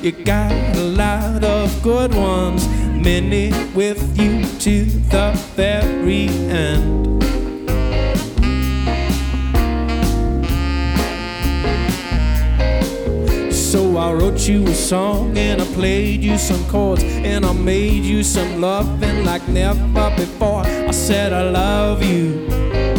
you got a lot of good ones, many with you to the very end. So I wrote you a song and I played you some chords and I made you some loving like never before. I said I love you.